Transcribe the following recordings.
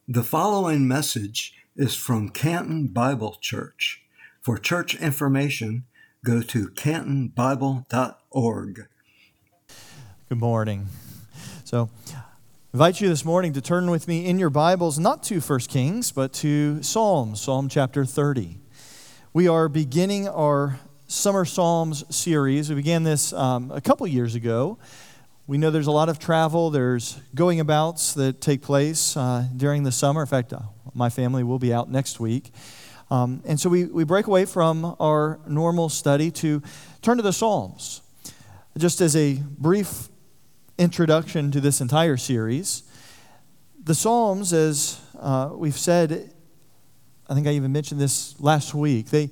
The following message is from Canton Bible Church. For church information, go to cantonbible.org. Good morning. So, I invite you this morning to turn with me in your Bibles, not to 1 Kings, but to Psalms, Psalm chapter 30. We are beginning our Summer Psalms series. We began this a couple years ago. We know there's a lot of travel, there's going abouts that take place during the summer. In fact, my family will be out next week. And so we break away from our normal study to turn to the Psalms. Just as a brief introduction to this entire series, the Psalms, as we've said, I think I even mentioned this last week, they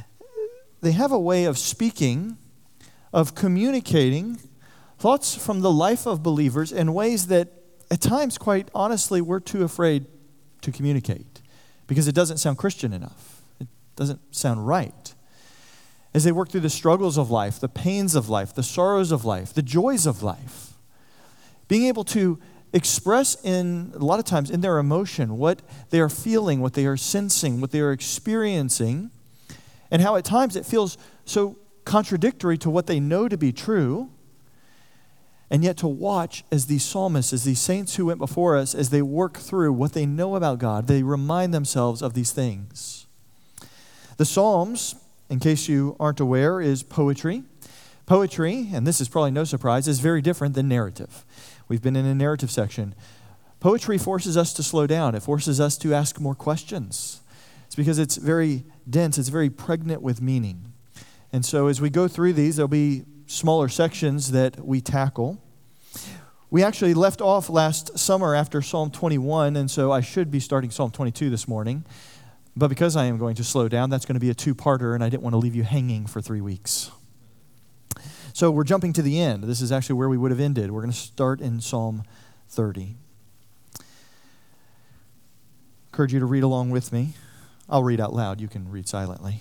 have a way of speaking, of communicating thoughts from the life of believers in ways that at times, quite honestly, we're too afraid to communicate because it doesn't sound Christian enough. It doesn't sound right. As they work through the struggles of life, the pains of life, the sorrows of life, the joys of life, being able to express a lot of times in their emotion what they are feeling, what they are sensing, what they are experiencing, and how at times it feels so contradictory to what they know to be true. And yet to watch as these psalmists, as these saints who went before us, as they work through what they know about God, they remind themselves of these things. The Psalms, in case you aren't aware, is poetry. Poetry, and this is probably no surprise, is very different than narrative. We've been in a narrative section. Poetry forces us to slow down. It forces us to ask more questions. It's because it's very dense. It's very pregnant with meaning. And so as we go through these, there'll be smaller sections that we tackle. We actually left off last summer after Psalm 21, and so I should be starting Psalm 22 this morning. But because I am going to slow down, that's going to be a two-parter, and I didn't want to leave you hanging for 3 weeks. So we're jumping to the end. This is actually where we would have ended. We're going to start in Psalm 30. Encourage you to read along with me. I'll read out loud. You can read silently.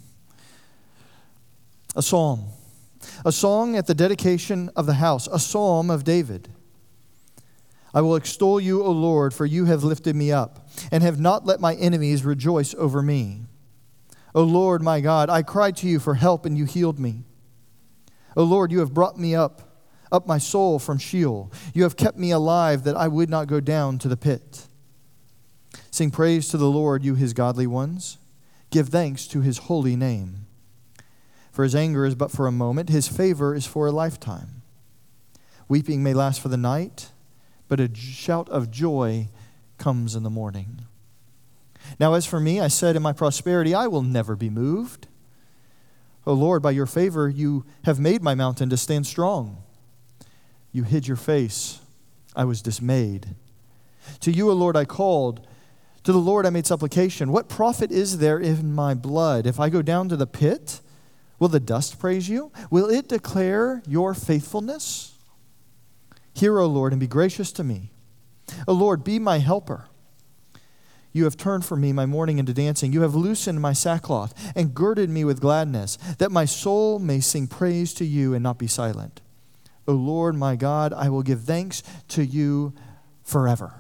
A psalm. A song at the dedication of the house, a psalm of David. I will extol you, O Lord, for you have lifted me up, and have not let my enemies rejoice over me. O Lord, my God, I cried to you for help, and you healed me. O Lord, you have brought me up my soul from Sheol. You have kept me alive, that I would not go down to the pit. Sing praise to the Lord, you his godly ones. Give thanks to his holy name. For his anger is but for a moment, his favor is for a lifetime. Weeping may last for the night, but a shout of joy comes in the morning. Now as for me, I said in my prosperity, I will never be moved. O Lord, by your favor you have made my mountain to stand strong. You hid your face, I was dismayed. To you, O Lord, I called. To the Lord I made supplication. What profit is there in my blood? If I go down to the pit, will the dust praise you? Will it declare your faithfulness? Hear, O Lord, and be gracious to me. O Lord, be my helper. You have turned for me my mourning into dancing. You have loosened my sackcloth and girded me with gladness, that my soul may sing praise to you and not be silent. O Lord, my God, I will give thanks to you forever.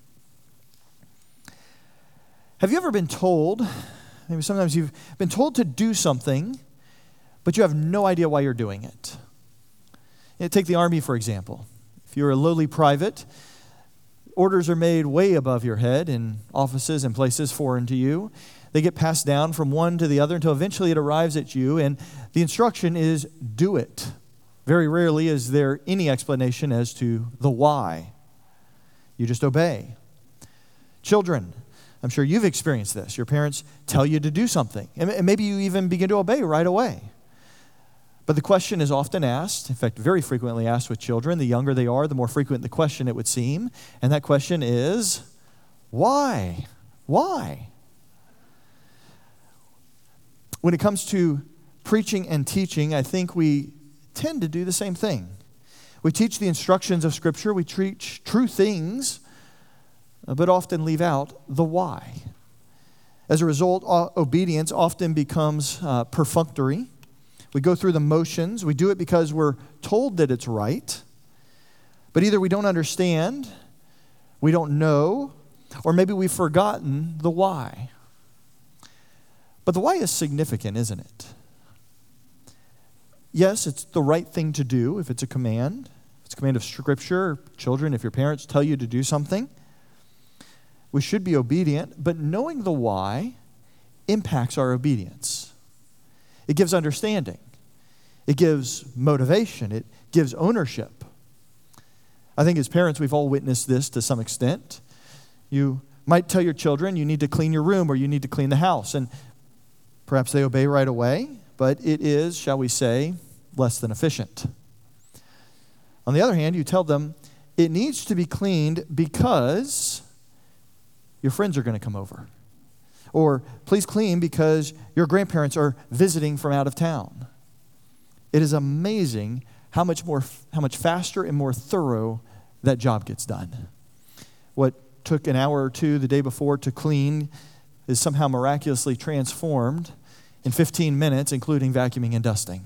Have you ever been told, maybe sometimes you've been told to do something, but you have no idea why you're doing it? Take the Army, for example. If you're a lowly private, orders are made way above your head in offices and places foreign to you. They get passed down from one to the other until eventually it arrives at you, and the instruction is do it. Very rarely is there any explanation as to the why. You just obey. Children, I'm sure you've experienced this. Your parents tell you to do something, and maybe you even begin to obey right away. But the question is often asked, in fact, very frequently asked with children. The younger they are, the more frequent the question, it would seem. And that question is, why? Why? When it comes to preaching and teaching, I think we tend to do the same thing. We teach the instructions of Scripture. We teach true things, but often leave out the why. As a result, obedience often becomes perfunctory. We go through the motions. We do it because we're told that it's right. But either we don't understand, we don't know, Or maybe we've forgotten the why. But the why is significant, isn't it? Yes, it's the right thing to do if it's a command. If it's a command of Scripture. Children, if your parents tell you to do something, we should be obedient. But knowing the why impacts our obedience. It gives understanding. It gives motivation. It gives ownership. I think as parents, we've all witnessed this to some extent. You might tell your children you need to clean your room or you need to clean the house. And perhaps they obey right away, but it is, shall we say, less than efficient. On the other hand, you tell them it needs to be cleaned because your friends are going to come over. Or please clean because your grandparents are visiting from out of town. It is amazing how much faster and more thorough that job gets done. What took an hour or two the day before to clean is somehow miraculously transformed in 15 minutes, including vacuuming and dusting.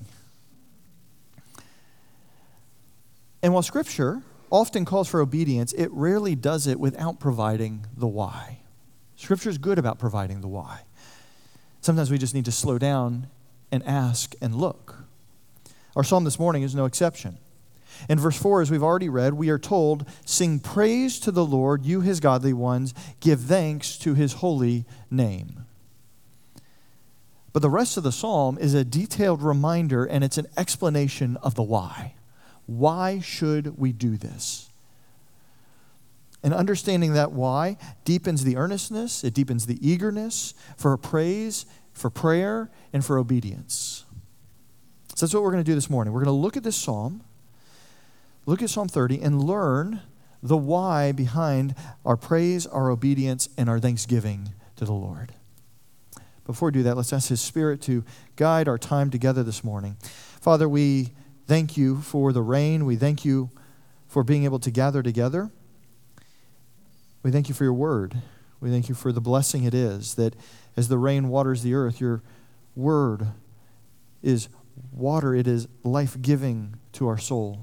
And while Scripture often calls for obedience, it rarely does it without providing the why. Scripture is good about providing the why. Sometimes we just need to slow down and ask and look. Our psalm this morning is no exception. In verse 4, as we've already read, we are told, "Sing praise to the Lord, you his godly ones, give thanks to his holy name." But the rest of the psalm is a detailed reminder, and it's an explanation of the why. Why should we do this? And understanding that why deepens the earnestness, it deepens the eagerness for praise, for prayer, and for obedience. So that's what we're going to do this morning. We're going to look at this psalm, look at Psalm 30, and learn the why behind our praise, our obedience, and our thanksgiving to the Lord. Before we do that, let's ask His Spirit to guide our time together this morning. Father, we thank you for the rain. We thank you for being able to gather together. We thank you for your word. We thank you for the blessing it is that as the rain waters the earth, your word is water. It is life-giving to our soul.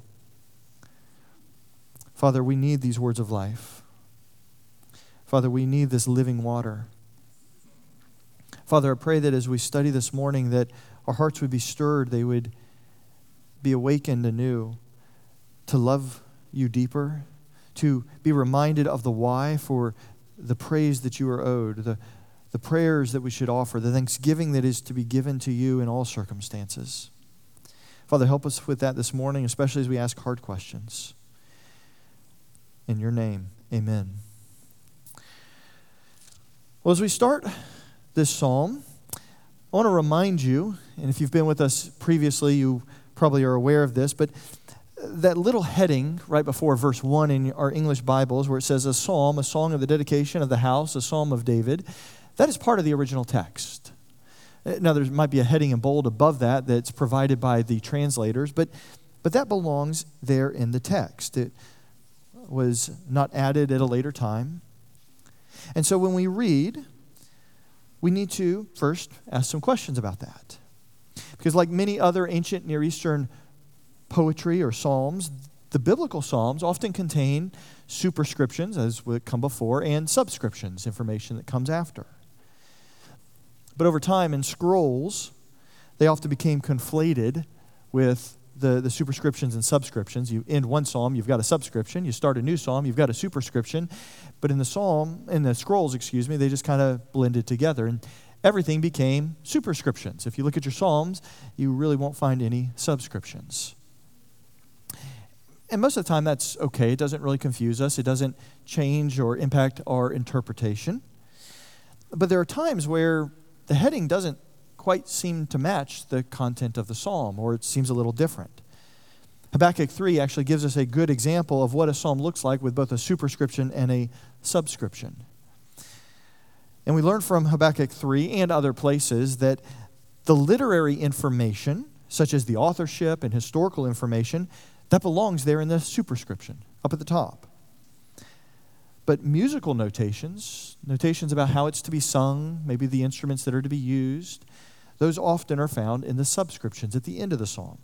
Father, we need these words of life. Father, we need this living water. Father, I pray that as we study this morning that our hearts would be stirred, they would be awakened anew to love you deeper, to be reminded of the why for the praise that you are owed, the prayers that we should offer, the thanksgiving that is to be given to you in all circumstances. Father, help us with that this morning, especially as we ask hard questions. In your name, amen. Well, as we start this psalm, I want to remind you, and if you've been with us previously, you probably are aware of this, but that little heading right before verse 1 in our English Bibles where it says a psalm, a song of the dedication of the house, a psalm of David, that is part of the original text. Now, there might be a heading in bold above that that's provided by the translators, but that belongs there in the text. It was not added at a later time. And so when we read, we need to first ask some questions about that. Because like many other ancient Near Eastern poetry or psalms, the biblical psalms often contain superscriptions, as would come before, and subscriptions, information that comes after. But over time in scrolls, they often became conflated with the superscriptions and subscriptions. You end one psalm, you've got a subscription. You start a new psalm, you've got a superscription. But in the scrolls, they just kind of blended together. And everything became superscriptions. If you look at your psalms, you really won't find any subscriptions. And most of the time that's okay. It doesn't really confuse us. It doesn't change or impact our interpretation. But there are times where the heading doesn't quite seem to match the content of the psalm, or it seems a little different. Habakkuk 3 actually gives us a good example of what a psalm looks like with both a superscription and a subscription. And we learn from Habakkuk 3 and other places that the literary information, such as the authorship and historical information, that belongs there in the superscription, up at the top. But musical notations about how it's to be sung, maybe the instruments that are to be used, those often are found in the subscriptions at the end of the psalm.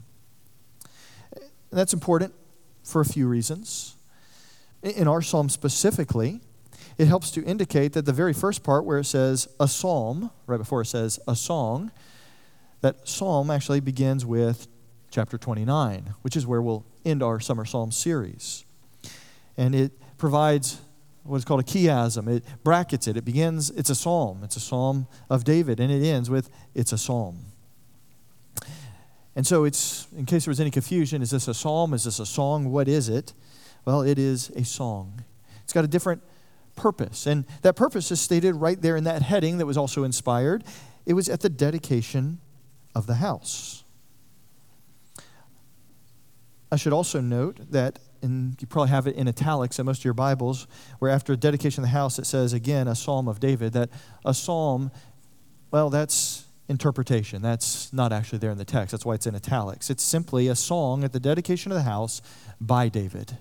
And that's important for a few reasons. In our psalm specifically, it helps to indicate that the very first part where it says a psalm, right before it says a song, that psalm actually begins with chapter 29, which is where we'll end our Summer Psalm series. And it provides what is called a chiasm. It brackets it. It begins, it's a psalm. It's a psalm of David, and it ends with, it's a psalm. And so it's, in case there was any confusion, is this a psalm? Is this a song? What is it? Well, it is a song. It's got a different purpose. And that purpose is stated right there in that heading that was also inspired. It was at the dedication of the house. I should also note that, and you probably have it in italics in most of your Bibles, where after dedication of the house it says again a psalm of David, that a psalm, well, that's interpretation. That's not actually there in the text. That's why it's in italics. It's simply a song at the dedication of the house by David.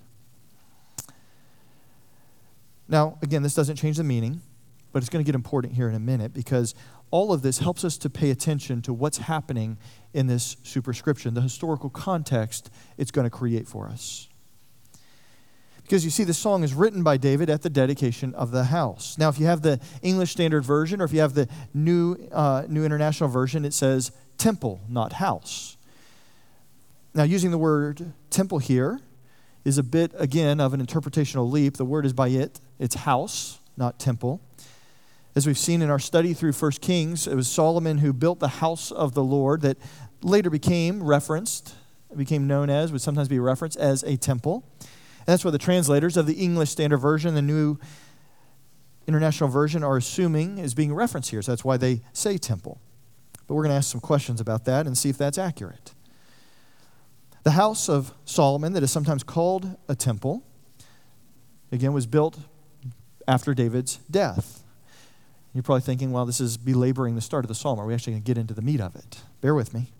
Now, again, this doesn't change the meaning, but it's going to get important here in a minute because all of this helps us to pay attention to what's happening in this superscription, the historical context it's going to create for us. Because you see, the song is written by David at the dedication of the house. Now, if you have the English Standard Version or if you have the New International Version, it says temple, not house. Now, using the word temple here is a bit, again, of an interpretational leap. The word is bayit. It's house, not temple. As we've seen in our study through 1 Kings, it was Solomon who built the house of the Lord that later became known as, would sometimes be referenced as a temple. And that's what the translators of the English Standard Version, the New International Version, are assuming is being referenced here. So that's why they say temple. But we're going to ask some questions about that and see if that's accurate. The house of Solomon, that is sometimes called a temple, again, was built after David's death. You're probably thinking, well, this is belaboring the start of the psalm. Are we actually going to get into the meat of it? Bear with me.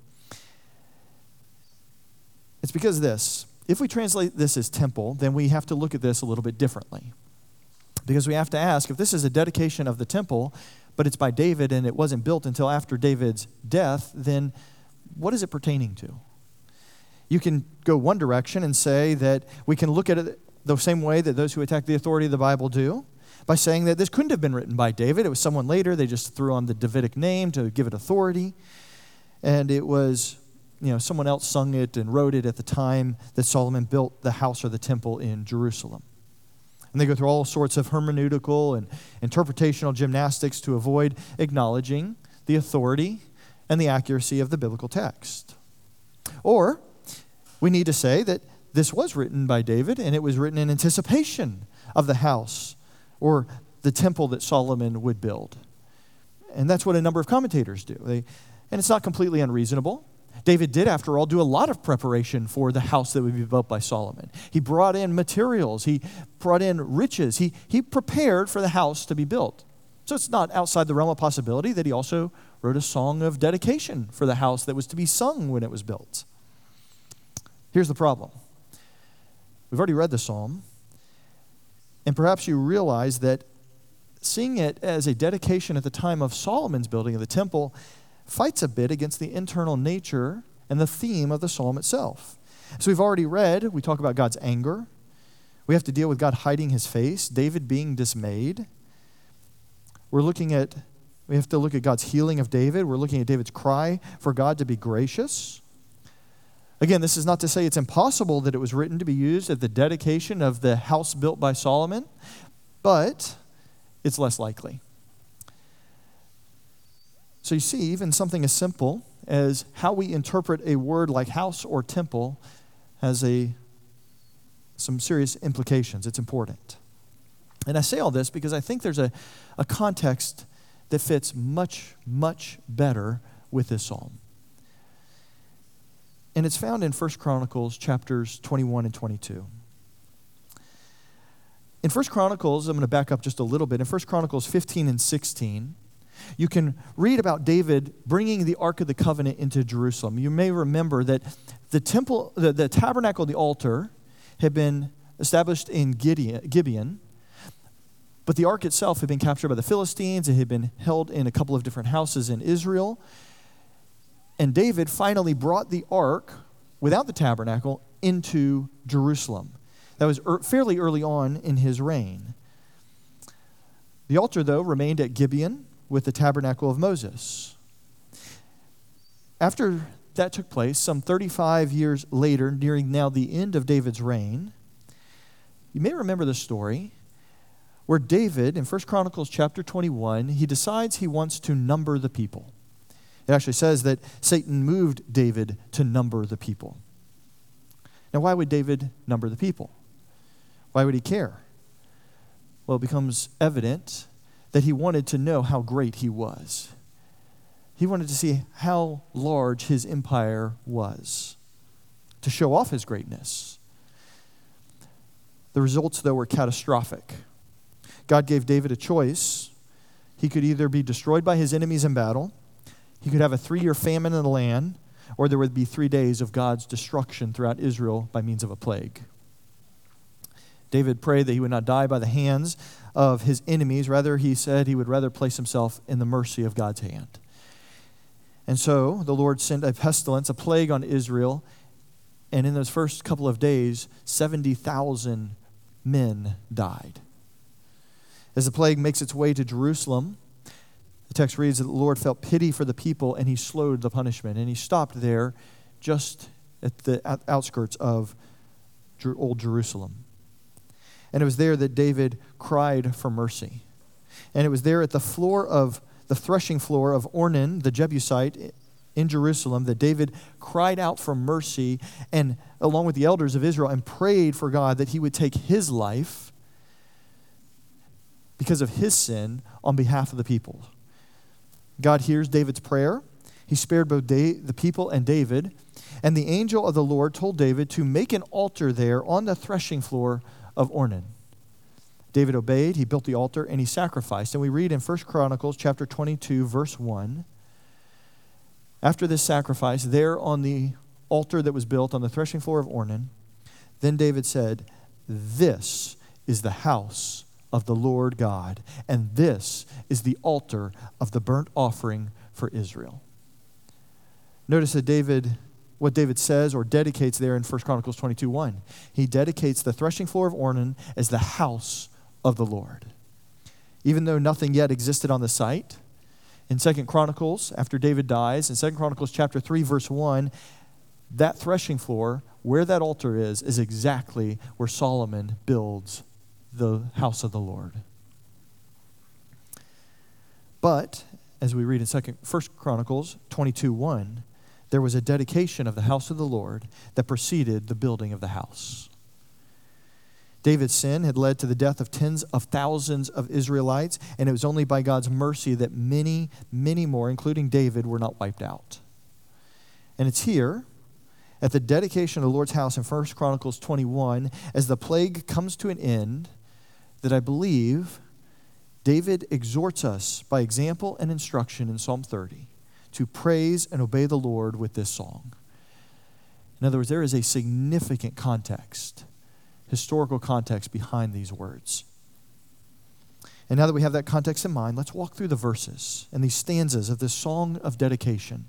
It's because of this. If we translate this as temple, then we have to look at this a little bit differently. Because we have to ask, if this is a dedication of the temple, but it's by David and it wasn't built until after David's death, then what is it pertaining to? You can go one direction and say that we can look at it the same way that those who attack the authority of the Bible do, by saying that this couldn't have been written by David. It was someone later. They just threw on the Davidic name to give it authority. And it was, someone else sung it and wrote it at the time that Solomon built the house or the temple in Jerusalem. And they go through all sorts of hermeneutical and interpretational gymnastics to avoid acknowledging the authority and the accuracy of the biblical text. Or we need to say that this was written by David and it was written in anticipation of the house or the temple that Solomon would build. And that's what a number of commentators do. And it's not completely unreasonable. David did, after all, do a lot of preparation for the house that would be built by Solomon. He brought in materials. He brought in riches. He prepared for the house to be built. So it's not outside the realm of possibility that he also wrote a song of dedication for the house that was to be sung when it was built. Here's the problem. We've already read the psalm, and perhaps you realize that seeing it as a dedication at the time of Solomon's building of the temple fights a bit against the internal nature and the theme of the psalm itself. So we've already read, we talk about God's anger. We have to deal with God hiding his face, David being dismayed. We have to look at God's healing of David. We're looking at David's cry for God to be gracious. Again, this is not to say it's impossible that it was written to be used at the dedication of the house built by Solomon, but it's less likely. So you see, even something as simple as how we interpret a word like house or temple has some serious implications. It's important. And I say all this because I think there's a context that fits much, much better with this psalm. And it's found in 1 Chronicles chapters 21 and 22. In 1 Chronicles, I'm going to back up just a little bit. In 1 Chronicles 15 and 16, you can read about David bringing the Ark of the Covenant into Jerusalem. You may remember that the temple, the tabernacle, the altar, had been established in Gibeon, but the Ark itself had been captured by the Philistines. It had been held in a couple of different houses in Israel. And David finally brought the ark, without the tabernacle, into Jerusalem. That was fairly early on in his reign. The altar, though, remained at Gibeon with the tabernacle of Moses. After that took place, some 35 years later, nearing now the end of David's reign, you may remember the story where David, in 1 Chronicles chapter 21, he decides he wants to number the people. It actually says that Satan moved David to number the people. Now, why would David number the people? Why would he care? Well, it becomes evident that he wanted to know how great he was. He wanted to see how large his empire was, to show off his greatness. The results, though, were catastrophic. God gave David a choice. He could either be destroyed by his enemies in battle, he could have a 3-year famine in the land, or there would be 3 days of God's destruction throughout Israel by means of a plague. David prayed that he would not die by the hands of his enemies. Rather, he said he would rather place himself in the mercy of God's hand. And so the Lord sent a pestilence, a plague on Israel, and in those first couple of days, 70,000 men died. As the plague makes its way to Jerusalem, the text reads that the Lord felt pity for the people and he slowed the punishment. And he stopped there just at the outskirts of old Jerusalem. And it was there that David cried for mercy. And it was there at the threshing floor of Ornan, the Jebusite, in Jerusalem, that David cried out for mercy, and along with the elders of Israel, and prayed for God that he would take his life because of his sin on behalf of the people. God hears David's prayer. He spared both the people and David. And the angel of the Lord told David to make an altar there on the threshing floor of Ornan. David obeyed, he built the altar, and he sacrificed. And we read in 1 Chronicles chapter 22, verse 1, after this sacrifice, there on the altar that was built on the threshing floor of Ornan, then David said, "This is the house of the Lord God, and this is the altar of the burnt offering for Israel." Notice that what David says or dedicates there in 1 Chronicles 22:1. He dedicates the threshing floor of Ornan as the house of the Lord. Even though nothing yet existed on the site, in 2 Chronicles, after David dies, in 2 Chronicles chapter 3, verse 1, that threshing floor, where that altar is exactly where Solomon builds the house of the Lord. But, as we read in 1 Chronicles 22:1, there was a dedication of the house of the Lord that preceded the building of the house. David's sin had led to the death of tens of thousands of Israelites, and it was only by God's mercy that many, many more, including David, were not wiped out. And it's here, at the dedication of the Lord's house in 1 Chronicles 21, as the plague comes to an end, that I believe David exhorts us by example and instruction in Psalm 30 to praise and obey the Lord with this song. In other words, there is a significant context, historical context behind these words. And now that we have that context in mind, let's walk through the verses and these stanzas of this song of dedication.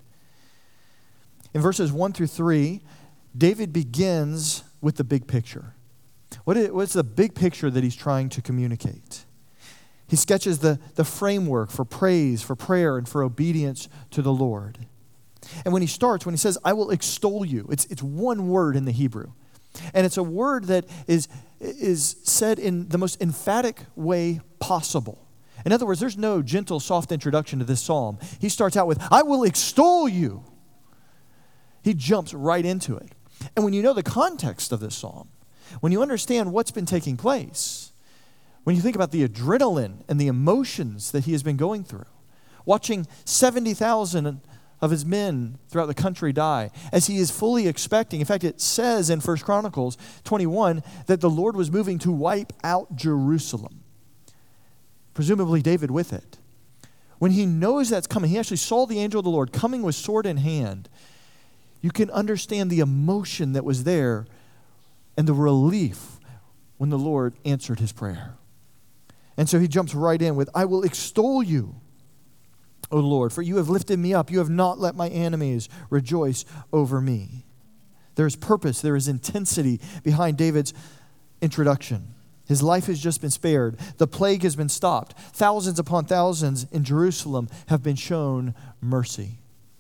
In verses 1 through 3, David begins with the big picture. What's the big picture that he's trying to communicate? He sketches the framework for praise, for prayer, and for obedience to the Lord. And when he says, "I will extol you," it's one word in the Hebrew. And it's a word that is said in the most emphatic way possible. In other words, there's no gentle, soft introduction to this psalm. He starts out with, "I will extol you." He jumps right into it. And when you know the context of this psalm, when you understand what's been taking place, when you think about the adrenaline and the emotions that he has been going through, watching 70,000 of his men throughout the country die, as he is fully expecting. In fact, it says in 1 Chronicles 21 that the Lord was moving to wipe out Jerusalem. Presumably David with it. When he knows that's coming, he actually saw the angel of the Lord coming with sword in hand. You can understand the emotion that was there and the relief when the Lord answered his prayer. And so he jumps right in with, "I will extol you, O Lord, for you have lifted me up. You have not let my enemies rejoice over me." There is purpose, there is intensity behind David's introduction. His life has just been spared. The plague has been stopped. Thousands upon thousands in Jerusalem have been shown mercy.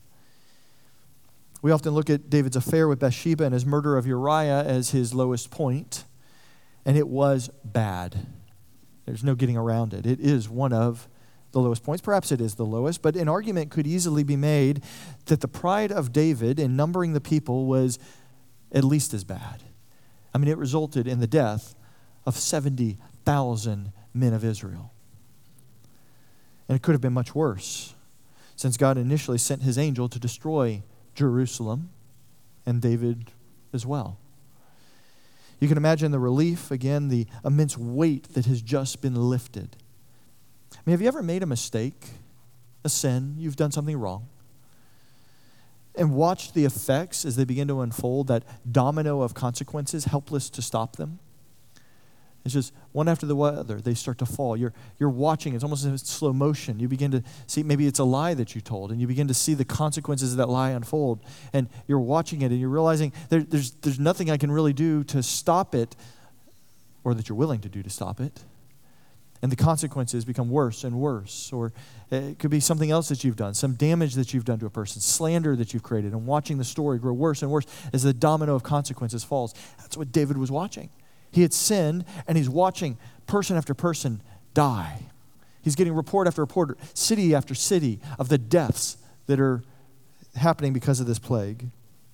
We often look at David's affair with Bathsheba and his murder of Uriah as his lowest point, and it was bad. There's no getting around it. It is one of the lowest points. Perhaps it is the lowest, but an argument could easily be made that the pride of David in numbering the people was at least as bad. I mean, it resulted in the death of 70,000 men of Israel. And it could have been much worse, since God initially sent his angel to destroy Jerusalem and David as well. You can imagine the relief, again, the immense weight that has just been lifted. I mean, have you ever made a mistake, a sin, you've done something wrong, and watched the effects as they begin to unfold, that domino of consequences, helpless to stop them? It's just one after the other, they start to fall. You're watching, it's almost in slow motion. You begin to see, maybe it's a lie that you told, and you begin to see the consequences of that lie unfold. And you're watching it, and you're realizing there's nothing I can really do to stop it, or that you're willing to do to stop it. And the consequences become worse and worse. Or it could be something else that you've done, some damage that you've done to a person, slander that you've created, and watching the story grow worse and worse as the domino of consequences falls. That's what David was watching. He had sinned, and he's watching person after person die. He's getting report after report, city after city, of the deaths that are happening because of this plague.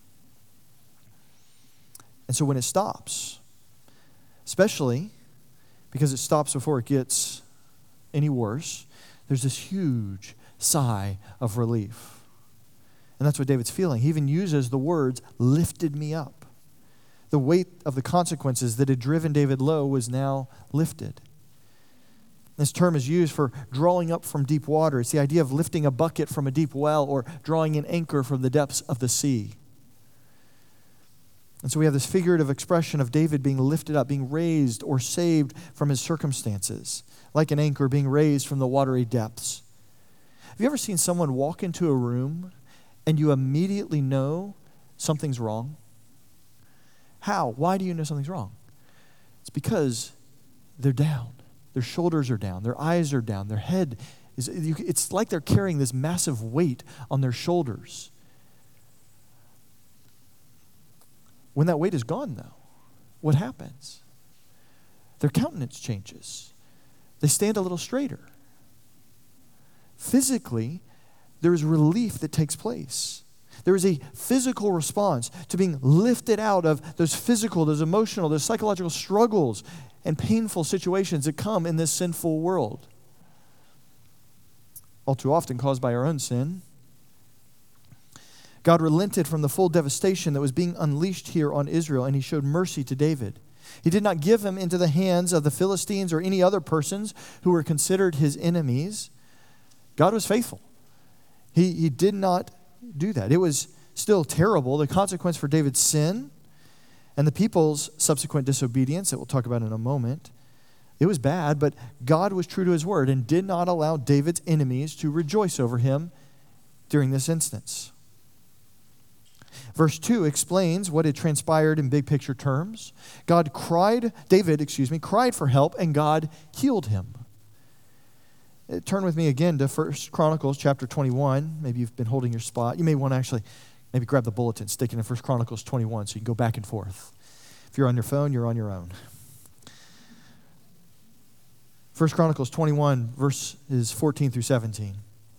And so when it stops, especially because it stops before it gets any worse, there's this huge sigh of relief. And that's what David's feeling. He even uses the words, lifted me up. The weight of the consequences that had driven David low was now lifted. This term is used for drawing up from deep water. It's the idea of lifting a bucket from a deep well or drawing an anchor from the depths of the sea. And so we have this figurative expression of David being lifted up, being raised or saved from his circumstances, like an anchor being raised from the watery depths. Have you ever seen someone walk into a room and you immediately know something's wrong? How? Why do you know something's wrong? It's because they're down. Their shoulders are down. Their eyes are down. Their head is, it's like they're carrying this massive weight on their shoulders. When that weight is gone, though, what happens? Their countenance changes. They stand a little straighter. Physically, there is relief that takes place. There is a physical response to being lifted out of those physical, those emotional, those psychological struggles and painful situations that come in this sinful world. All too often caused by our own sin. God relented from the full devastation that was being unleashed here on Israel, and he showed mercy to David. He did not give him into the hands of the Philistines or any other persons who were considered his enemies. God was faithful. He did not do that. It was still terrible, the consequence for David's sin and the people's subsequent disobedience that we'll talk about in a moment. It was bad, but God was true to his word and did not allow David's enemies to rejoice over him during this instance. Verse 2 explains what had transpired in big picture terms. David cried for help, and God healed him. Turn with me again to 1 Chronicles chapter 21. Maybe you've been holding your spot. You may want to actually maybe grab the bulletin, stick it in 1 Chronicles 21 so you can go back and forth. If you're on your phone, you're on your own. 1 Chronicles 21, verses 14 through 17.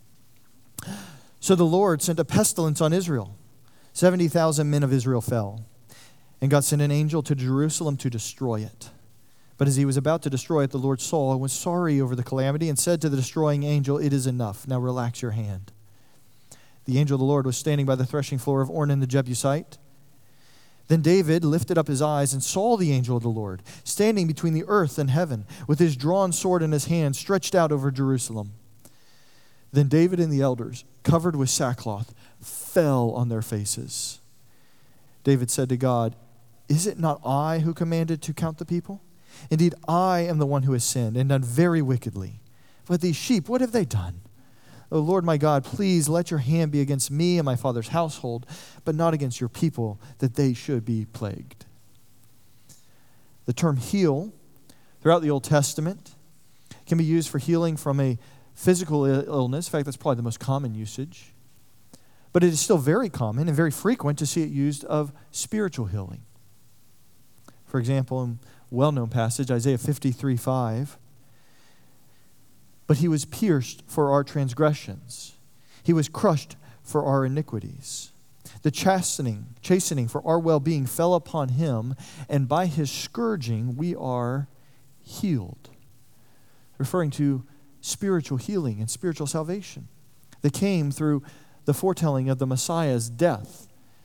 So the Lord sent a pestilence on Israel. 70,000 men of Israel fell. And God sent an angel to Jerusalem to destroy it. But as he was about to destroy it, the Lord saw and was sorry over the calamity and said to the destroying angel, "It is enough. Now relax your hand." The angel of the Lord was standing by the threshing floor of Ornan the Jebusite. Then David lifted up his eyes and saw the angel of the Lord standing between the earth and heaven with his drawn sword in his hand stretched out over Jerusalem. Then David and the elders, covered with sackcloth, fell on their faces. David said to God, "Is it not I who commanded to count the people? Indeed, I am the one who has sinned and done very wickedly. But these sheep, what have they done? O Lord my God, please let your hand be against me and my father's household, but not against your people, that they should be plagued." The term heal throughout the Old Testament. It can be used for healing from a physical illness. In fact, that's probably the most common usage. But it is still very common and very frequent to see it used of spiritual healing. For example, in a well-known passage, Isaiah 53:5, "But he was pierced for our transgressions. He was crushed for our iniquities. The chastening for our well-being fell upon him, and by his scourging we are healed." Referring to spiritual healing and spiritual salvation that came through the foretelling of the Messiah's death.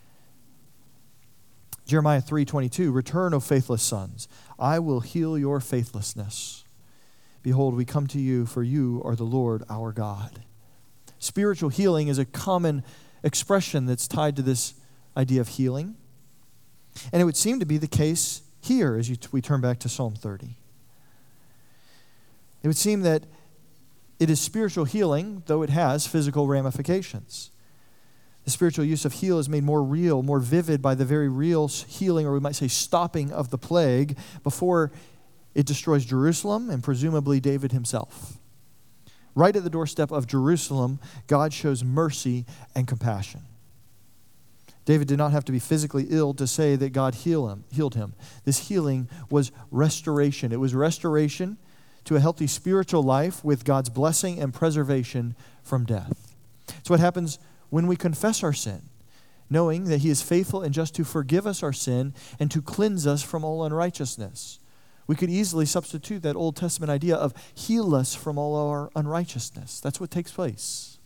Jeremiah 3:22, "Return, O faithless sons, I will heal your faithlessness. Behold, we come to you, for you are the Lord our God." Spiritual healing is a common expression that's tied to this idea of healing. And it would seem to be the case here as we turn back to Psalm 30. It would seem that it is spiritual healing, though it has physical ramifications. The spiritual use of heal is made more real, more vivid by the very real healing, or we might say stopping of the plague before it destroys Jerusalem and presumably David himself. Right at the doorstep of Jerusalem, God shows mercy and compassion. David did not have to be physically ill to say that God healed him. This healing was restoration. It was restoration to a healthy spiritual life with God's blessing and preservation from death. It's what happens when we confess our sin, knowing that he is faithful and just to forgive us our sin and to cleanse us from all unrighteousness. We could easily substitute that Old Testament idea of heal us from all our unrighteousness. That's what takes place.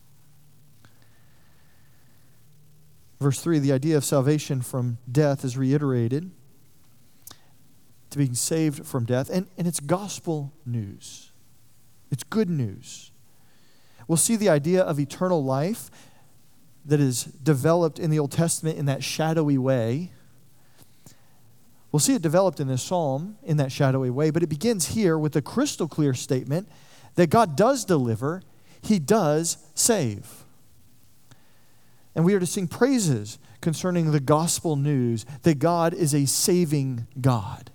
Verse 3, the idea of salvation from death is reiterated, to being saved from death, and it's gospel news. It's good news. We'll see the idea of eternal life that is developed in the Old Testament in that shadowy way. We'll see it developed in this psalm in that shadowy way, but it begins here with a crystal clear statement that God does deliver, he does save. And we are to sing praises concerning the gospel news that God is a saving God.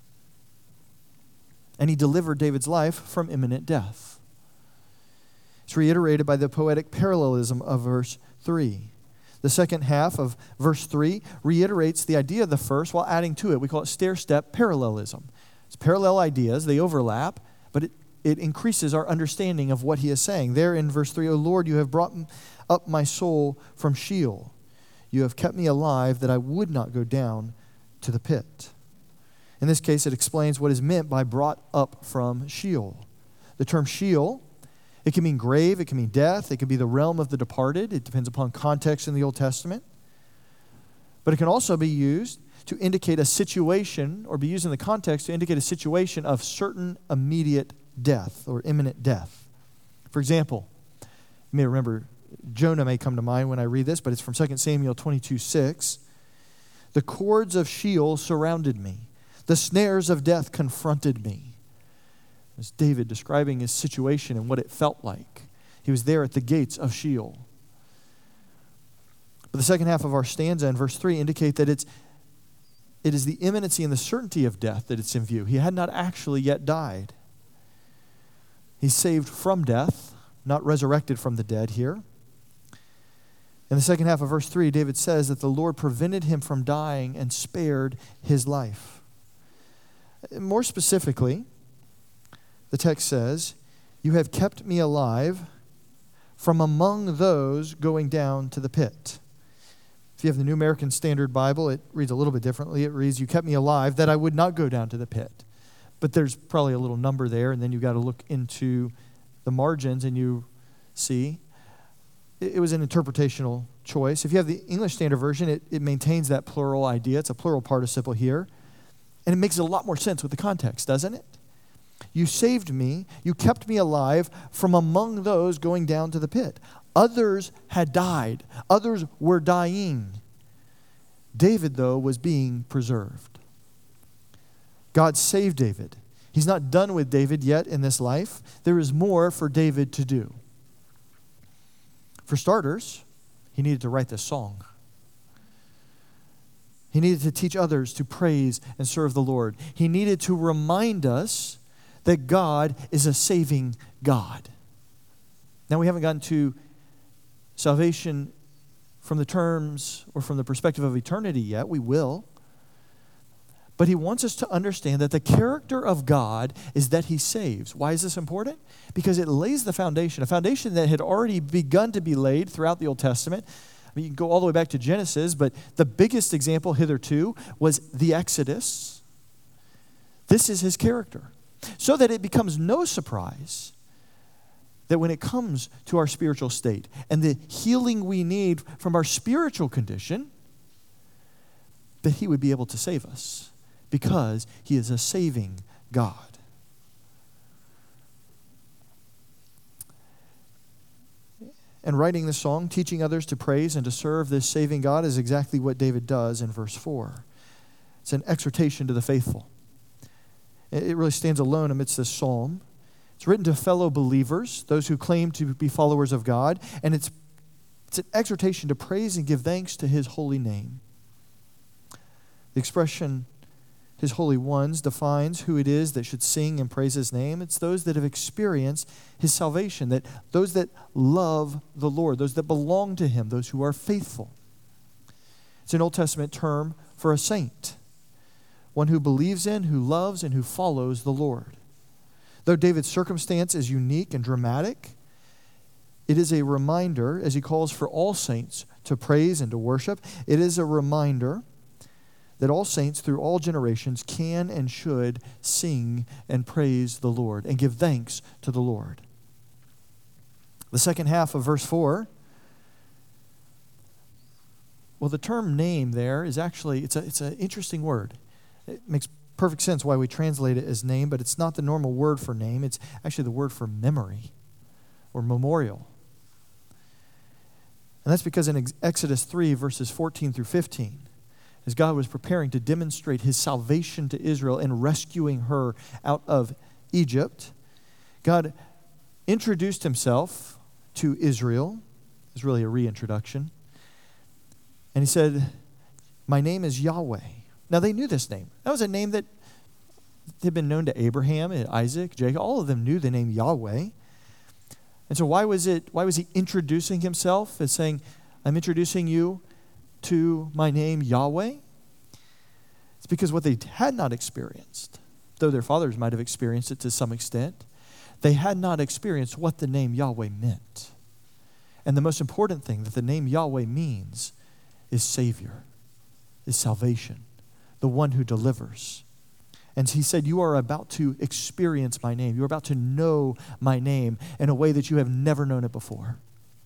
And he delivered David's life from imminent death. It's reiterated by the poetic parallelism of verse 3. The second half of verse 3 reiterates the idea of the first while adding to it. We call it stair-step parallelism. It's parallel ideas, they overlap, but it increases our understanding of what he is saying. There in verse 3, "O Lord, you have brought up my soul from Sheol. You have kept me alive that I would not go down to the pit." In this case, it explains what is meant by brought up from Sheol. The term Sheol, it can mean grave, it can mean death, it can be the realm of the departed. It depends upon context in the Old Testament. But it can also be used to indicate a situation, or be used in the context to indicate a situation of certain immediate death or imminent death. For example, you may remember, Jonah may come to mind when I read this, but it's from 2 Samuel 22:6. "The cords of Sheol surrounded me. The snares of death confronted me." It's David describing his situation and what it felt like. He was there at the gates of Sheol. But the second half of our stanza in verse 3 indicate that it is the imminency and the certainty of death that it's in view. He had not actually yet died. He's saved from death, not resurrected from the dead here. In the second half of verse 3, David says that the Lord prevented him from dying and spared his life. More specifically, the text says, "You have kept me alive from among those going down to the pit." If you have the New American Standard Bible, it reads a little bit differently. It reads, "You kept me alive that I would not go down to the pit." But there's probably a little number there, and then you've got to look into the margins, and you see it was an interpretational choice. If you have the English Standard Version, it maintains that plural idea. It's a plural participle here. And it makes a lot more sense with the context, doesn't it? You saved me, you kept me alive from among those going down to the pit. Others had died. Others were dying. David, though, was being preserved. God saved David. He's not done with David yet in this life. There is more for David to do. For starters, he needed to write this song. He needed to teach others to praise and serve the Lord. He needed to remind us that God is a saving God. Now, we haven't gotten to salvation from the terms or from the perspective of eternity yet. We will. But he wants us to understand that the character of God is that he saves. Why is this important? Because it lays the foundation, a foundation that had already begun to be laid throughout the Old Testament. I mean, you can go all the way back to Genesis, but the biggest example hitherto was the Exodus. This is his character. So that it becomes no surprise that when it comes to our spiritual state and the healing we need from our spiritual condition, that he would be able to save us because he is a saving God. And writing this song, teaching others to praise and to serve this saving God is exactly what David does in verse 4. It's an exhortation to the faithful. It really stands alone amidst this psalm. It's written to fellow believers, those who claim to be followers of God, and it's an exhortation to praise and give thanks to his holy name. The expression, his holy ones, defines who it is that should sing and praise his name. It's those that have experienced his salvation, that those that love the Lord, those that belong to him, those who are faithful. It's an Old Testament term for a saint, one who believes in, who loves, and who follows the Lord. Though David's circumstance is unique and dramatic, it is a reminder, as he calls for all saints to praise and to worship, it is a reminder that all saints through all generations can and should sing and praise the Lord and give thanks to the Lord. The second half of verse 4, well, the term name there is actually, it's an interesting word. It makes perfect sense why we translate it as name, but it's not the normal word for name. It's actually the word for memory or memorial. And that's because in Exodus 3, verses 14 through 15, as God was preparing to demonstrate his salvation to Israel and rescuing her out of Egypt, God introduced himself to Israel. It's really a reintroduction. And he said, "My name is Yahweh." Now, they knew this name. That was a name that had been known to Abraham, Isaac, Jacob. All of them knew the name Yahweh. And so why was he introducing himself as saying, "I'm introducing you to my name Yahweh"? It's because what they had not experienced, though their fathers might have experienced it to some extent, they had not experienced what the name Yahweh meant. And the most important thing that the name Yahweh means is Savior, is salvation, the one who delivers. And he said, you are about to experience my name. You're about to know my name in a way that you have never known it before.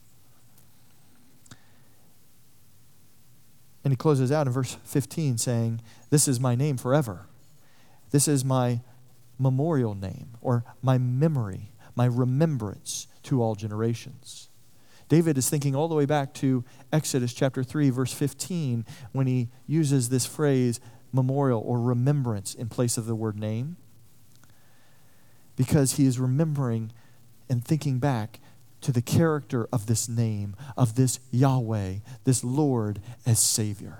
And he closes out in verse 15 saying, "This is my name forever. This is my memorial name," or my memory, my remembrance to all generations. David is thinking all the way back to Exodus chapter 3, verse 15, when he uses this phrase, memorial or remembrance, in place of the word name, because he is remembering and thinking back to the character of this name, of this Yahweh, this Lord as Savior.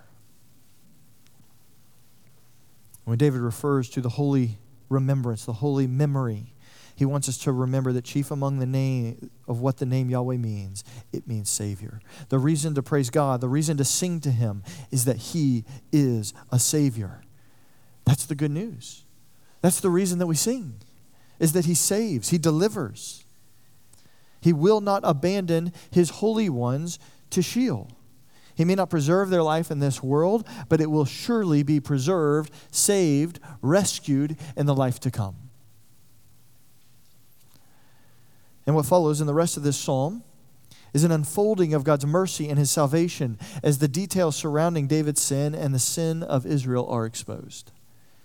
When David refers to the holy remembrance, the holy memory, he wants us to remember that chief among the name of what the name Yahweh means, it means Savior. The reason to praise God, the reason to sing to him is that he is a Savior. That's the good news. That's the reason that we sing, is that he saves, he delivers. He will not abandon his holy ones to Sheol. He may not preserve their life in this world, but it will surely be preserved, saved, rescued in the life to come. And what follows in the rest of this psalm is an unfolding of God's mercy and his salvation as the details surrounding David's sin and the sin of Israel are exposed.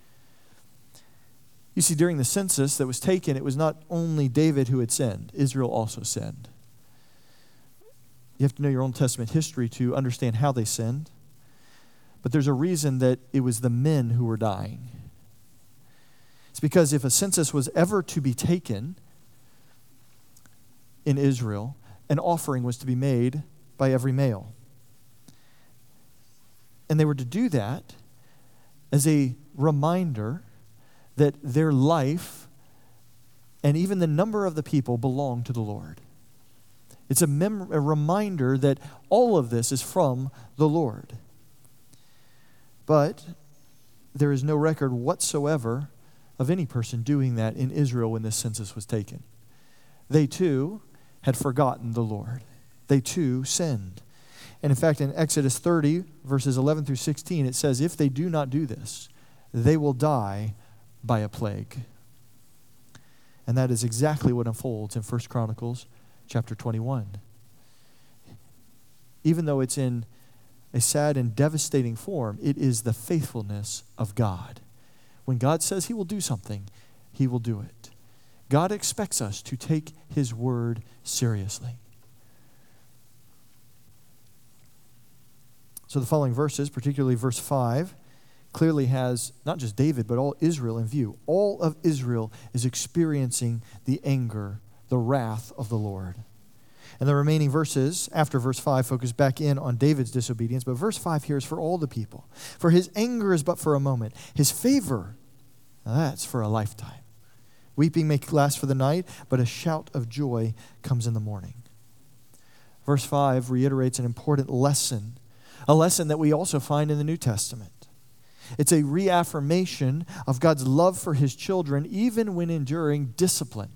You see, during the census that was taken, it was not only David who had sinned. Israel also sinned. You have to know your Old Testament history to understand how they sinned. But there's a reason that it was the men who were dying. It's because if a census was ever to be taken in Israel, an offering was to be made by every male. And they were to do that as a reminder that their life and even the number of the people belong to the Lord. It's a reminder that all of this is from the Lord. But there is no record whatsoever of any person doing that in Israel when this census was taken. They too had forgotten the Lord. They too sinned. And in fact, in Exodus 30, verses 11 through 16, it says, if they do not do this, they will die by a plague. And that is exactly what unfolds in 1 Chronicles chapter 21. Even though it's in a sad and devastating form, it is the faithfulness of God. When God says he will do something, he will do it. God expects us to take his word seriously. So the following verses, particularly verse 5, clearly has not just David, but all Israel in view. All of Israel is experiencing the anger, the wrath of the Lord. And the remaining verses after verse 5 focus back in on David's disobedience, but verse 5 here is for all the people. For his anger is but for a moment. His favor, that's for a lifetime. Weeping may last for the night, but a shout of joy comes in the morning. Verse 5 reiterates an important lesson, a lesson that we also find in the New Testament. It's a reaffirmation of God's love for his children, even when enduring discipline.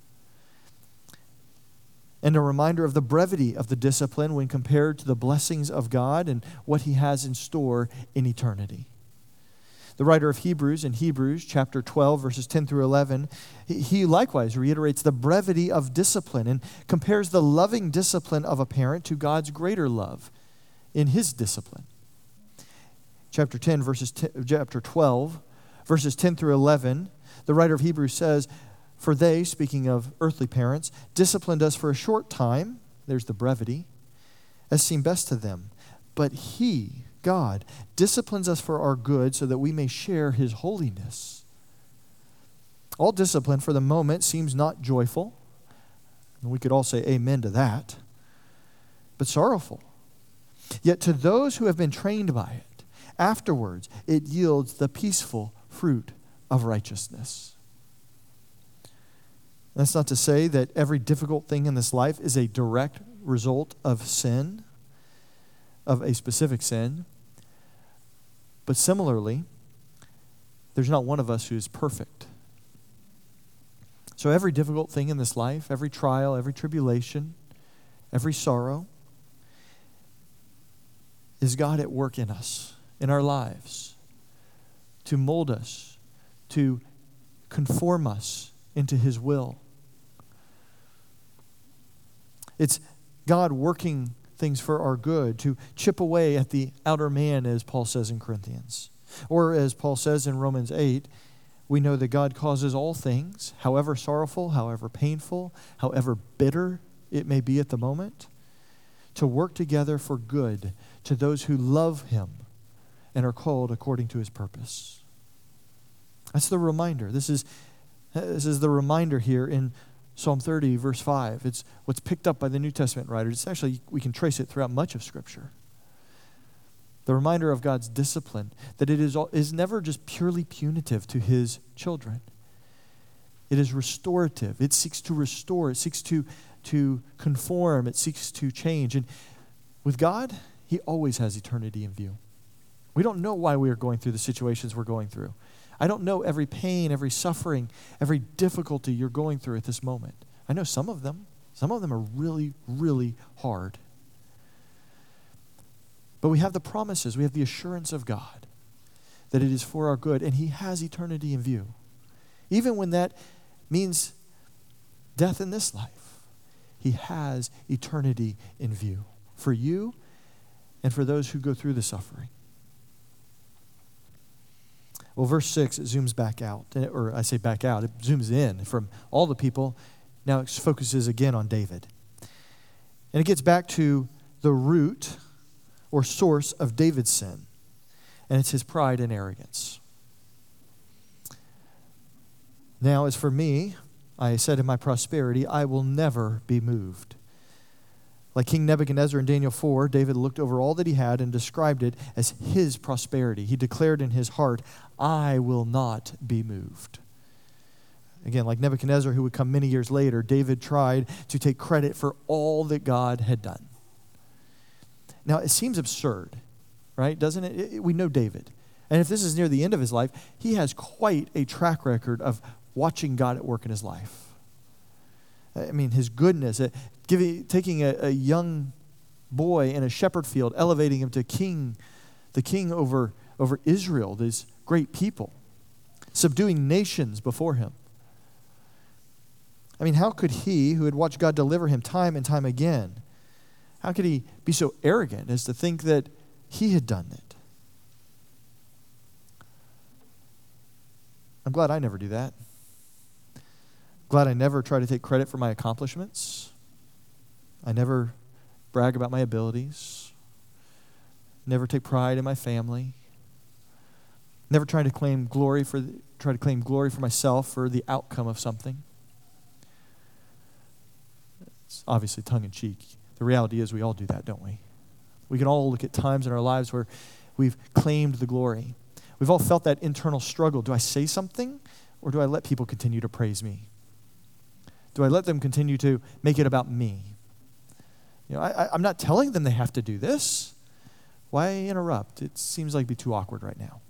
And a reminder of the brevity of the discipline when compared to the blessings of God and what he has in store in eternity. The writer of Hebrews, in Hebrews chapter 12, verses 10 through 11, he likewise reiterates the brevity of discipline and compares the loving discipline of a parent to God's greater love in his discipline. Chapter 12, verses 10 through 11, the writer of Hebrews says, for they, speaking of earthly parents, disciplined us for a short time, there's the brevity, as seemed best to them. But he, God, disciplines us for our good so that we may share his holiness. All discipline for the moment seems not joyful. And we could all say amen to that. But sorrowful. Yet to those who have been trained by it, afterwards it yields the peaceful fruit of righteousness. That's not to say that every difficult thing in this life is a direct result of sin, of a specific sin. But similarly, there's not one of us who is perfect. So every difficult thing in this life, every trial, every tribulation, every sorrow, is God at work in us, in our lives, to mold us, to conform us into his will. It's God working things for our good, to chip away at the outer man, as Paul says in Corinthians. Or as Paul says in Romans 8, we know that God causes all things, however sorrowful, however painful, however bitter it may be at the moment, to work together for good to those who love him and are called according to his purpose. That's the reminder. This is the reminder here in Psalm 30, verse 5. It's what's picked up by the New Testament writers. It's actually, we can trace it throughout much of Scripture. The reminder of God's discipline, that it is never just purely punitive to his children. It is restorative. It seeks to restore. It seeks to conform. It seeks to change. And with God, he always has eternity in view. We don't know why we are going through the situations we're going through. I don't know every pain, every suffering, every difficulty you're going through at this moment. I know some of them. Some of them are really, really hard. But we have the promises. We have the assurance of God that it is for our good, and he has eternity in view. Even when that means death in this life, he has eternity in view for you and for those who go through the suffering. Well, verse 6, it zooms back out. Or I say back out, it zooms in from all the people. Now it focuses again on David. And it gets back to the root or source of David's sin. And it's his pride and arrogance. Now, as for me, I said in my prosperity, I will never be moved. Like King Nebuchadnezzar in Daniel 4, David looked over all that he had and described it as his prosperity. He declared in his heart, I will not be moved. Again, like Nebuchadnezzar, who would come many years later, David tried to take credit for all that God had done. Now, it seems absurd, right? Doesn't it? We know David. And if this is near the end of his life, he has quite a track record of watching God at work in his life. I mean, his goodness, taking a young boy in a shepherd field, elevating him to the king over Israel, these great people, subduing nations before him. I mean, how could he, who had watched God deliver him time and time again, how could he be so arrogant as to think that he had done it? I'm glad I never do that. Glad I never try to take credit for my accomplishments. I never brag about my abilities. Never take pride in my family. Never try to claim glory for myself for the outcome of something. It's obviously tongue-in-cheek. The reality is we all do that, don't we? We can all look at times in our lives where we've claimed the glory. We've all felt that internal struggle. Do I say something, or do I let people continue to praise me? Do I let them continue to make it about me? You know, I'm not telling them they have to do this. Why interrupt? It seems like it'd be too awkward right now.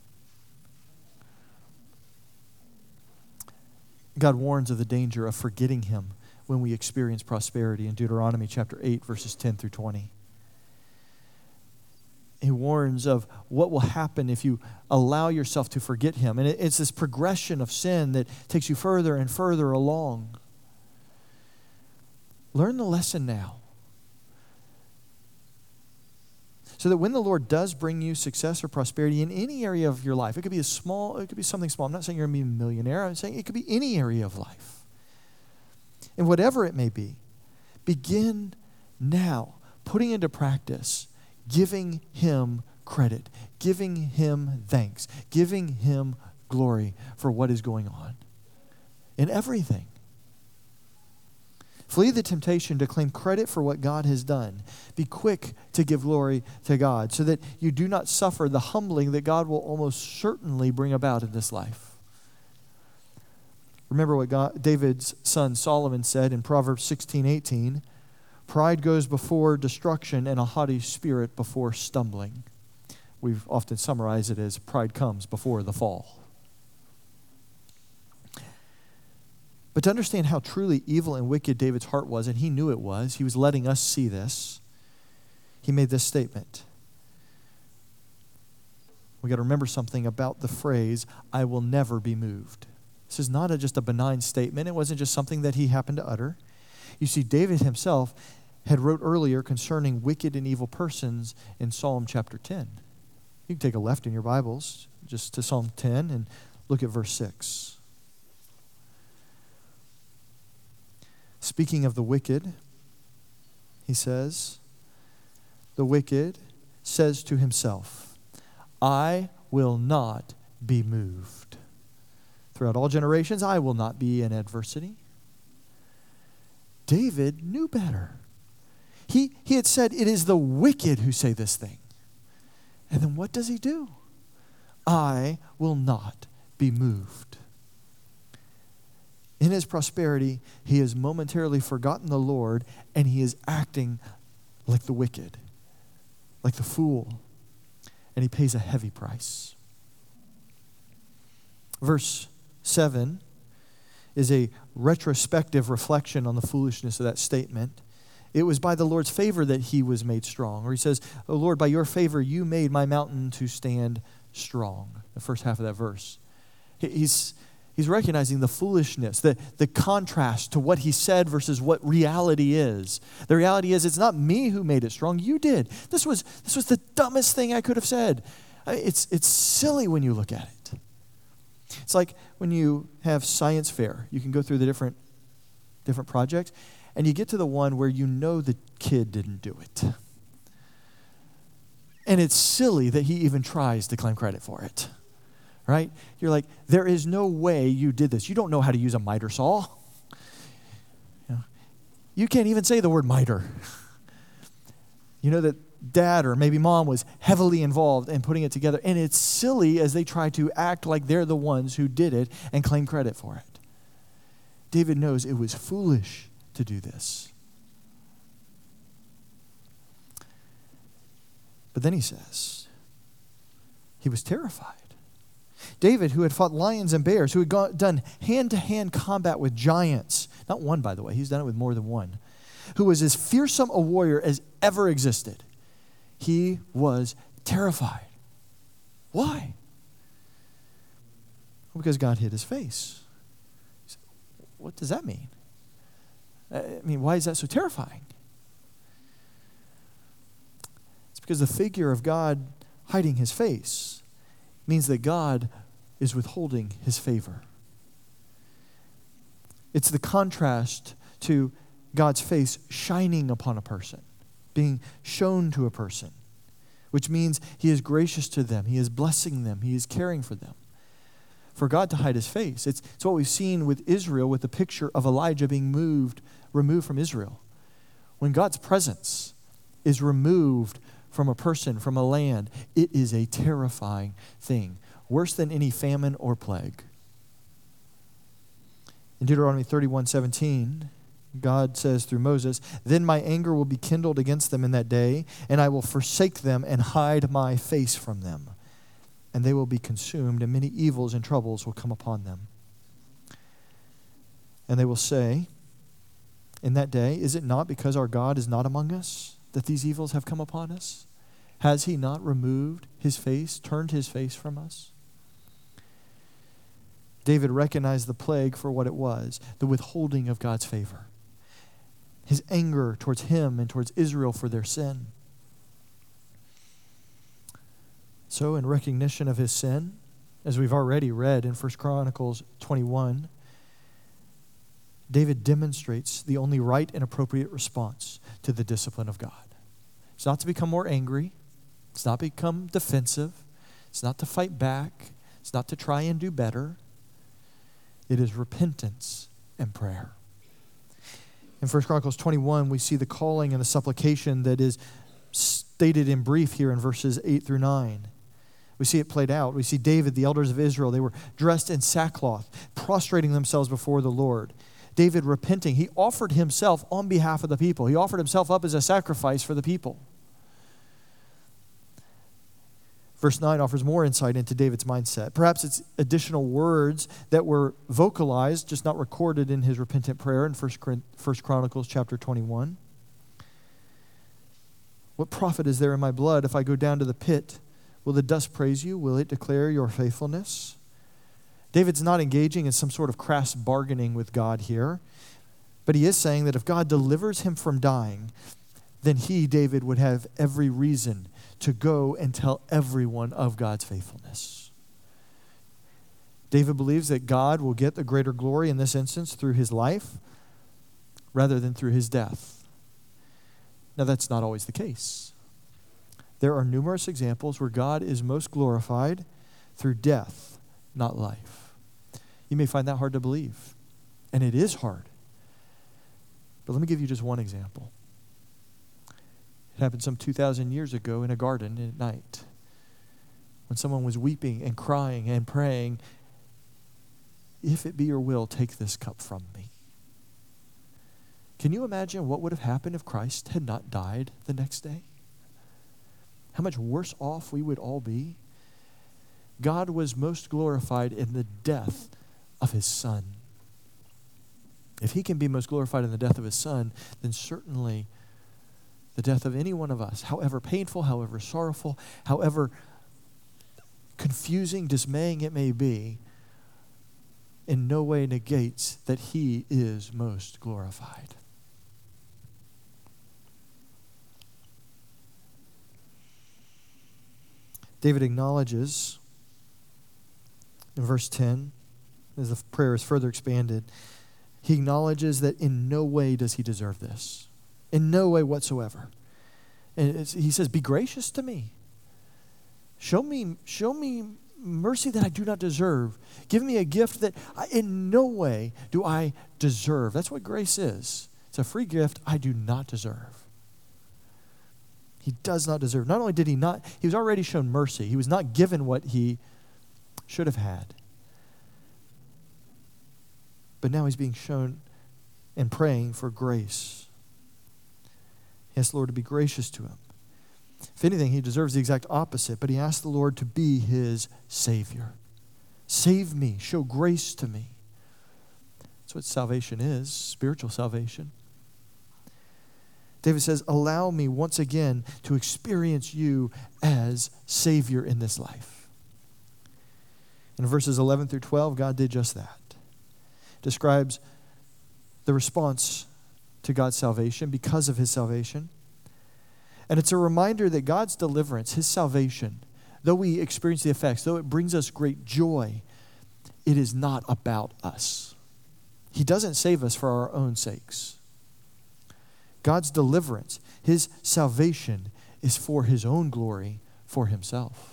God warns of the danger of forgetting him when we experience prosperity in Deuteronomy chapter 8, verses 10 through 20. He warns of what will happen if you allow yourself to forget him. And it's this progression of sin that takes you further and further along. Learn the lesson now, so that when the Lord does bring you success or prosperity in any area of your life, it could be something small. I'm not saying you're going to be a millionaire. I'm saying it could be any area of life. And whatever it may be, begin now putting into practice giving him credit, giving him thanks, giving him glory for what is going on in everything. Flee the temptation to claim credit for what God has done. Be quick to give glory to God so that you do not suffer the humbling that God will almost certainly bring about in this life. Remember what David's son Solomon said in Proverbs 16:18, pride goes before destruction and a haughty spirit before stumbling. We've often summarized it as pride comes before the fall. But to understand how truly evil and wicked David's heart was, and he knew it was, he was letting us see this, he made this statement. We got to remember something about the phrase, I will never be moved. This is not just a benign statement. It wasn't just something that he happened to utter. You see, David himself had wrote earlier concerning wicked and evil persons in Psalm chapter 10. You can take a left in your Bibles just to Psalm 10 and look at verse 6. Speaking of the wicked, he says, the wicked says to himself, I will not be moved. Throughout all generations, I will not be in adversity. David knew better. He had said, it is the wicked who say this thing. And then what does he do? I will not be moved. In his prosperity, he has momentarily forgotten the Lord, and he is acting like the wicked, like the fool, and he pays a heavy price. Verse 7 is a retrospective reflection on the foolishness of that statement. It was by the Lord's favor that he was made strong. Or he says, "O Lord, by your favor you made my mountain to stand strong." The first half of that verse. He's recognizing the foolishness, the contrast to what he said versus what reality is. The reality is, it's not me who made it strong. You did. This was the dumbest thing I could have said. It's silly when you look at it. It's like when you have science fair. You can go through the different projects, and you get to the one where you know the kid didn't do it. And it's silly that he even tries to claim credit for it. Right? You're like, there is no way you did this. You don't know how to use a miter saw. You can't even say the word miter. You know that dad or maybe mom was heavily involved in putting it together. And it's silly as they try to act like they're the ones who did it and claim credit for it. David knows it was foolish to do this. But then he says, he was terrified. David, who had fought lions and bears, who had done hand-to-hand combat with giants, not one, by the way, he's done it with more than one, who was as fearsome a warrior as ever existed, he was terrified. Why? Well, because God hid his face. What does that mean? I mean, why is that so terrifying? It's because the figure of God hiding his face means that God is withholding his favor. It's the contrast to God's face shining upon a person, being shown to a person, which means he is gracious to them, he is blessing them, he is caring for them. For God to hide his face, it's what we've seen with Israel, with the picture of Elijah being removed from Israel. When God's presence is removed from a person, from a land, it is a terrifying thing, worse than any famine or plague. In Deuteronomy 31:17, God says through Moses, "Then my anger will be kindled against them in that day, and I will forsake them and hide my face from them. And they will be consumed, and many evils and troubles will come upon them. And they will say, in that day, is it not because our God is not among us that these evils have come upon us? Has he not removed his face, turned his face from us?" David recognized the plague for what it was, the withholding of God's favor. His anger towards him and towards Israel for their sin. So in recognition of his sin, as we've already read in 1 Chronicles 21, David demonstrates the only right and appropriate response to the discipline of God. It's not to become more angry. It's not to become defensive. It's not to fight back. It's not to try and do better. It is repentance and prayer. In 1 Chronicles 21, we see the calling and the supplication that is stated in brief here in verses 8 through 9. We see it played out. We see David, the elders of Israel, they were dressed in sackcloth, prostrating themselves before the Lord. David repenting, he offered himself on behalf of the people. He offered himself up as a sacrifice for the people. Verse 9 offers more insight into David's mindset. Perhaps it's additional words that were vocalized, just not recorded in his repentant prayer in 1 Chronicles chapter 21. "What profit is there in my blood if I go down to the pit? Will the dust praise you? Will it declare your faithfulness?" David's not engaging in some sort of crass bargaining with God here, but he is saying that if God delivers him from dying, then he, David, would have every reason to go and tell everyone of God's faithfulness. David believes that God will get the greater glory in this instance through his life rather than through his death. Now, that's not always the case. There are numerous examples where God is most glorified through death, not life. You may find that hard to believe, and it is hard. But let me give you just one example. It happened some 2,000 years ago in a garden at night when someone was weeping and crying and praying, "If it be your will, take this cup from me." Can you imagine what would have happened if Christ had not died the next day? How much worse off we would all be? God was most glorified in the death of his Son. If he can be most glorified in the death of his Son, then certainly the death of any one of us, however painful, however sorrowful, however confusing, dismaying it may be, in no way negates that he is most glorified. David acknowledges in verse 10, as the prayer is further expanded, he acknowledges that in no way does he deserve this. In no way whatsoever. And he says, "Be gracious to me. Show me mercy that I do not deserve. Give me a gift that in no way do I deserve." That's what grace is. It's a free gift I do not deserve. He does not deserve. Not only did he not, he was already shown mercy. He was not given what he should have had. But now he's being shown and praying for grace. He asks the Lord to be gracious to him. If anything, he deserves the exact opposite, but he asks the Lord to be his Savior. Save me, show grace to me. That's what salvation is, spiritual salvation. David says, allow me once again to experience you as Savior in this life. In verses 11 through 12, God did just that. Describes the response to God's salvation because of his salvation. And it's a reminder that God's deliverance, his salvation, though we experience the effects, though it brings us great joy, it is not about us. He doesn't save us for our own sakes. God's deliverance, his salvation, is for his own glory, for himself.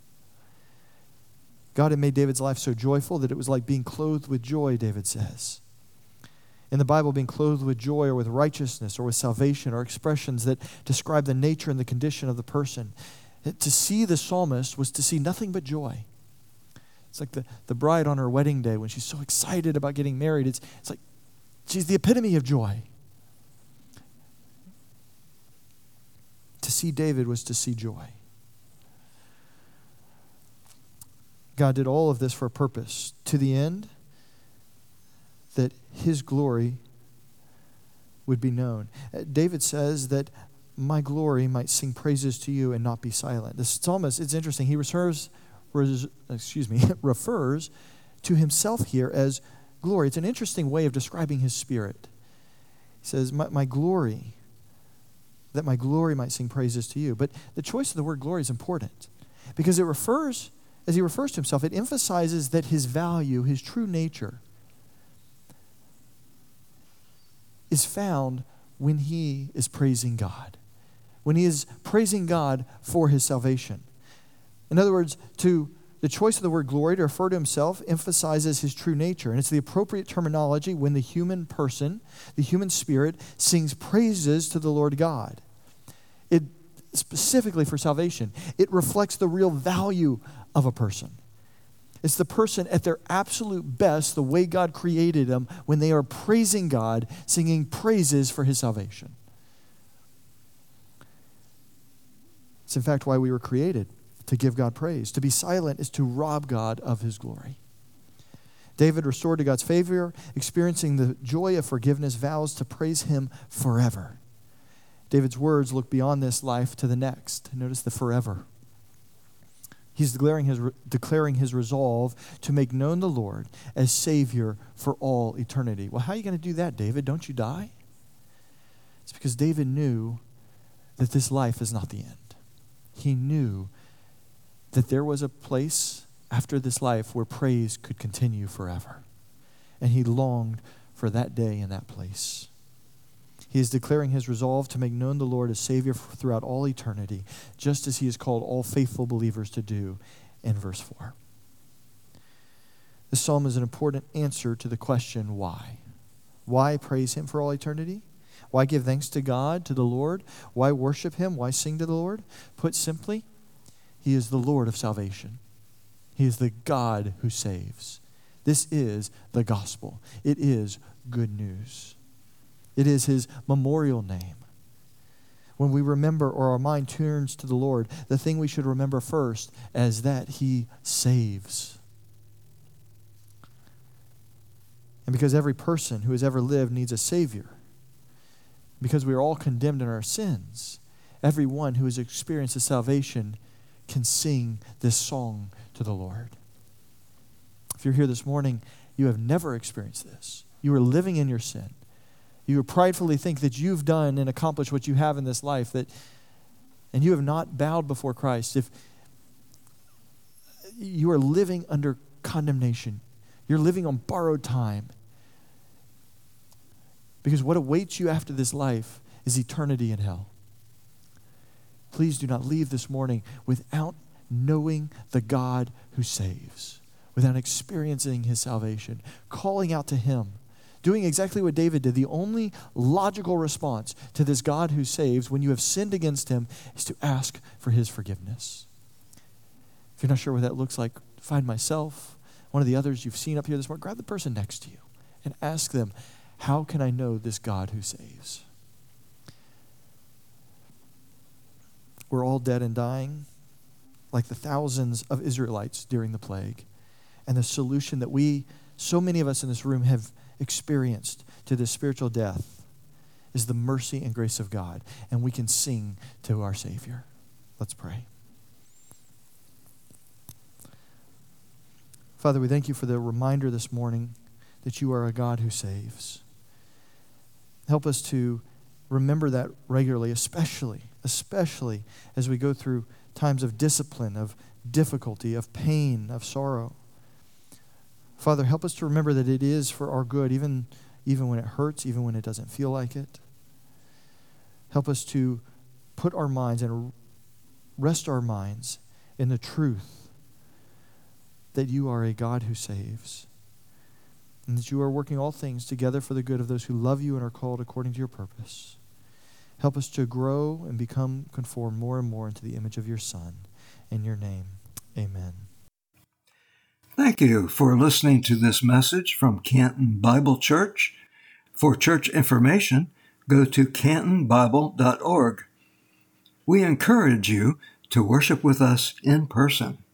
God had made David's life so joyful that it was like being clothed with joy, David says. In the Bible, being clothed with joy or with righteousness or with salvation are expressions that describe the nature and the condition of the person. To see the psalmist was to see nothing but joy. It's like the bride on her wedding day when she's so excited about getting married. It's like she's the epitome of joy. To see David was to see joy. God did all of this for a purpose, to the end that his glory would be known. David says that my glory might sing praises to you and not be silent. The psalmist, it's interesting, he refers to himself here as glory. It's an interesting way of describing his spirit. He says, my glory, that my glory might sing praises to you. But the choice of the word glory is important because it refers, as he refers to himself, it emphasizes that his value, his true nature, is found when he is praising God, when he is praising God for his salvation. In other words, the choice of the word glory to refer to himself emphasizes his true nature. And it's the appropriate terminology when the human person, the human spirit, sings praises to the Lord God. It specifically for salvation. It reflects the real value of a person. It's the person at their absolute best, the way God created them, when they are praising God, singing praises for his salvation. It's in fact why we were created, to give God praise. To be silent is to rob God of his glory. David, restored to God's favor, experiencing the joy of forgiveness, vows to praise him forever. David's words look beyond this life to the next. Notice the forever. He's declaring his resolve to make known the Lord as Savior for all eternity. Well, how are you going to do that, David? Don't you die? It's because David knew that this life is not the end. He knew that there was a place after this life where praise could continue forever. And he longed for that day and that place. He is declaring his resolve to make known the Lord as Savior throughout all eternity, just as he has called all faithful believers to do in verse 4. This psalm is an important answer to the question, why? Why praise him for all eternity? Why give thanks to God, to the Lord? Why worship him? Why sing to the Lord? Put simply, he is the Lord of salvation. He is the God who saves. This is the gospel. It is good news. It is his memorial name. When we remember or our mind turns to the Lord, the thing we should remember first is that he saves. And because every person who has ever lived needs a Savior, because we are all condemned in our sins, everyone who has experienced the salvation can sing this song to the Lord. If you're here this morning, you have never experienced this. You are living in your sin. You pridefully think that you've done and accomplished what you have in this life, and you have not bowed before Christ. If you are living under condemnation, you're living on borrowed time. Because what awaits you after this life is eternity in hell. Please do not leave this morning without knowing the God who saves, without experiencing his salvation, calling out to him doing exactly what David did. The only logical response to this God who saves when you have sinned against him is to ask for his forgiveness. If you're not sure what that looks like, find myself, one of the others you've seen up here this morning, grab the person next to you and ask them, how can I know this God who saves? We're all dead and dying, like the thousands of Israelites during the plague. And the solution that so many of us in this room have experienced to this spiritual death is the mercy and grace of God. And we can sing to our Savior. Let's pray. Father, we thank you for the reminder this morning that you are a God who saves. Help us to remember that regularly, especially as we go through times of discipline, of difficulty, of pain, of sorrow. Father, help us to remember that it is for our good, even when it hurts, even when it doesn't feel like it. Help us to put our minds and rest our minds in the truth that you are a God who saves, and that you are working all things together for the good of those who love you and are called according to your purpose. Help us to grow and become conformed more and more into the image of your Son. In your name, amen. Thank you for listening to this message from Canton Bible Church. For church information, go to cantonbible.org. We encourage you to worship with us in person.